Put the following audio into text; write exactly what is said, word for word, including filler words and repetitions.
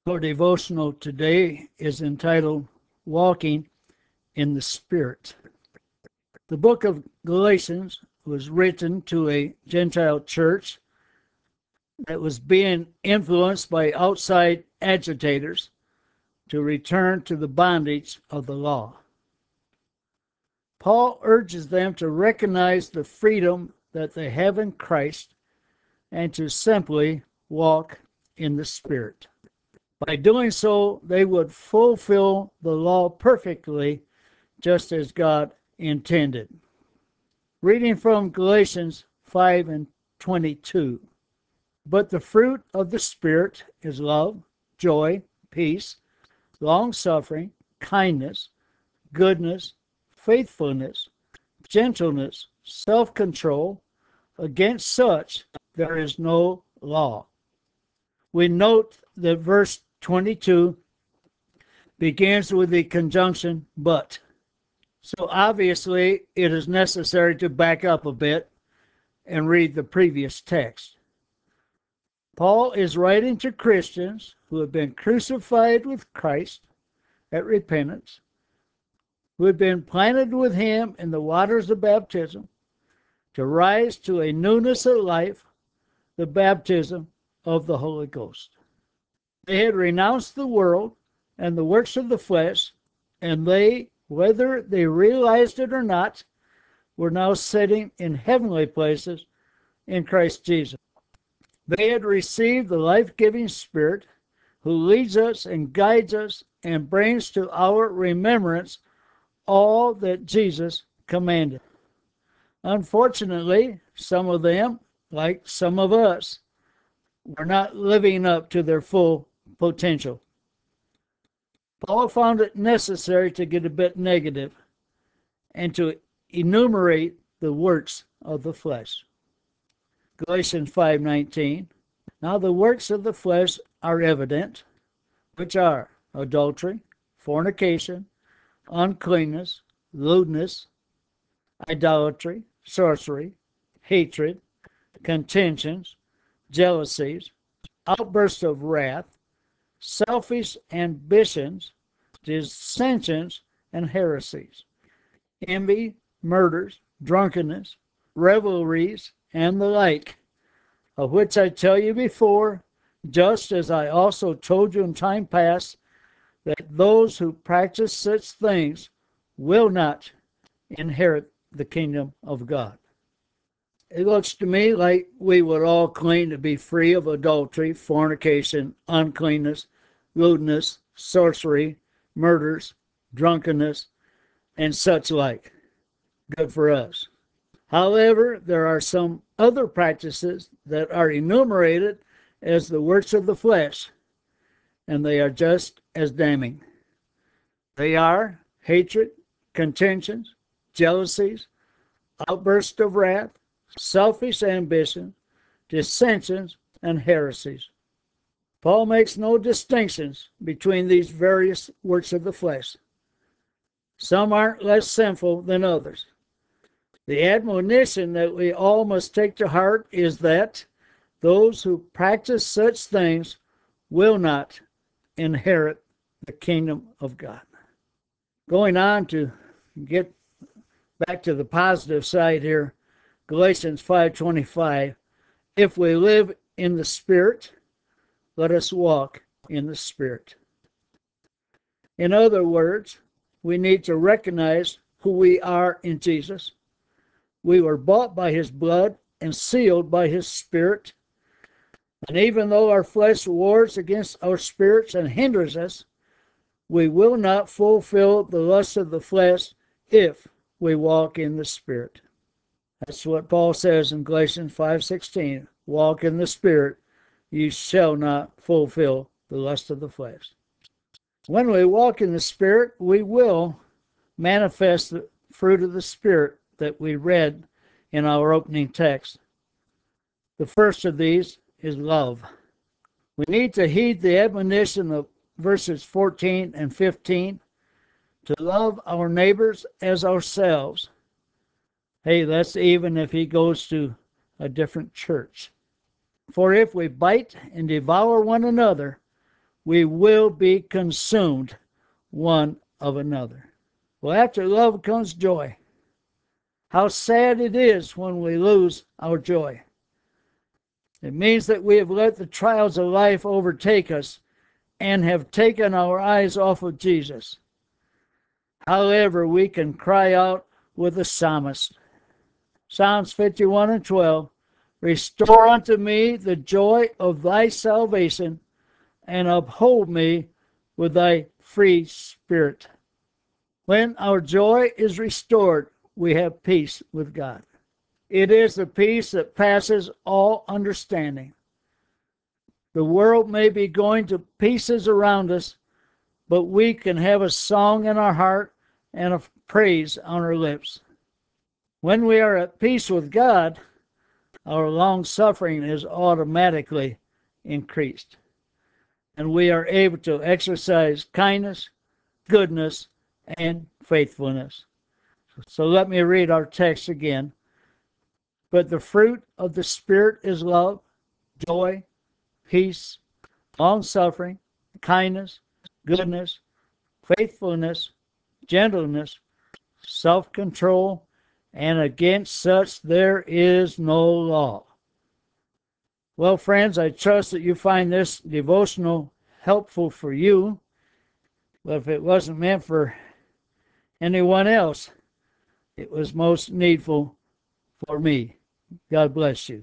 Our devotional today is entitled Walking in the Spirit. The book of Galatians was written to a Gentile church that was being influenced by outside agitators to return to the bondage of the law. Paul urges them to recognize the freedom that they have in Christ and to simply walk in the Spirit. By doing so, they would fulfill the law perfectly, just as God intended. Reading from Galatians five and twenty-two. But the fruit of the Spirit is love, joy, peace, long-suffering, kindness, goodness, faithfulness, gentleness, self-control. Against such there is no law. We note that verse twenty-two begins with the conjunction but. So obviously it is necessary to back up a bit and read the previous text. Paul is writing to Christians who have been crucified with Christ at repentance, who have been planted with him in the waters of baptism, to rise to a newness of life, the baptism of the Holy Ghost. They had renounced the world and the works of the flesh, and they, whether they realized it or not, were now sitting in heavenly places in Christ Jesus. They had received the life-giving Spirit who leads us and guides us and brings to our remembrance all that Jesus commanded. Unfortunately, some of them, like some of us, were not living up to their full potential. Paul found it necessary to get a bit negative and to enumerate the works of the flesh. Galatians five nineteen. Now the works of the flesh are evident, which are adultery, fornication, uncleanness, lewdness, idolatry, sorcery, hatred, contentions, jealousies, outbursts of wrath, selfish ambitions, dissensions, and heresies, envy, murders, drunkenness, revelries, and the like, of which I tell you before, just as I also told you in time past, that those who practice such things will not inherit the kingdom of God. It looks to me like we would all claim to be free of adultery, fornication, uncleanness, lewdness, sorcery, murders, drunkenness, and such like. Good for us. However, there are some other practices that are enumerated as the works of the flesh, and they are just as damning. They are hatred, contentions, jealousies, outbursts of wrath, selfish ambition, dissensions, and heresies. Paul makes no distinctions between these various works of the flesh. Some aren't less sinful than others. The admonition that we all must take to heart is that those who practice such things will not inherit the kingdom of God. Going on to get back to the positive side here, Galatians five twenty-five, if we live in the Spirit, let us walk in the Spirit. In other words, we need to recognize who we are in Jesus. We were bought by his blood and sealed by his Spirit. And even though our flesh wars against our spirits and hinders us, we will not fulfill the lust of the flesh if we walk in the Spirit. That's what Paul says in Galatians five sixteen. Walk in the Spirit, you shall not fulfill the lust of the flesh. When we walk in the Spirit, we will manifest the fruit of the Spirit that we read in our opening text. The first of these is love. We need to heed the admonition of verses fourteen and fifteen to love our neighbors as ourselves. Hey, that's even if he goes to a different church. For if we bite and devour one another, we will be consumed one of another. Well, after love comes joy. How sad it is when we lose our joy. It means that we have let the trials of life overtake us and have taken our eyes off of Jesus. However, we can cry out with the psalmist. Psalms fifty-one and twelve, restore unto me the joy of thy salvation, and uphold me with thy free spirit. When our joy is restored, we have peace with God. It is the peace that passes all understanding. The world may be going to pieces around us, but we can have a song in our heart and a praise on our lips. When we are at peace with God, our long suffering is automatically increased, and we are able to exercise kindness, goodness, and faithfulness. So let me read our text again. But the fruit of the Spirit is love, joy, peace, long-suffering, kindness, goodness, faithfulness, gentleness, self-control, and against such there is no law. Well, friends, I trust that you find this devotional helpful for you. But if it wasn't meant for anyone else, it was most needful for me. God bless you.